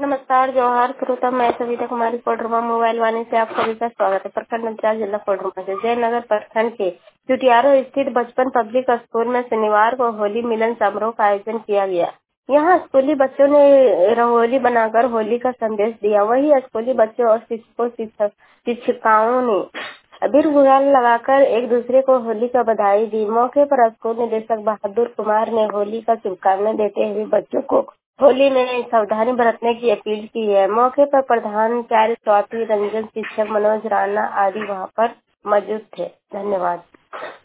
नमस्कार, जोहार श्रोता। मैं सविता कुमारी कोडरमा मोबाइल वाणी से आप सभी का स्वागत है। प्रखंड अंचाल जिला कोडरमा से जयनगर प्रखंड के चुटियारो स्थित बचपन पब्लिक स्कूल में शनिवार को होली मिलन समारोह का आयोजन किया गया। यहाँ स्कूली बच्चों ने रंगोली बनाकर होली का संदेश दिया। वहीं स्कूली बच्चों और शिक्षिकाओं ने अबीर गुलाल लगाकर एक दूसरे को होली का बधाई दी। मौके पर स्कूल निदेशक बहादुर कुमार ने होली का शुभकामनाएं देते हुए बच्चों को होली में सावधानी बरतने की अपील की है। मौके पर प्रधानाचार्य स्वाति रंजन, शिक्षक मनोज राणा आदि वहां पर मौजूद थे। धन्यवाद।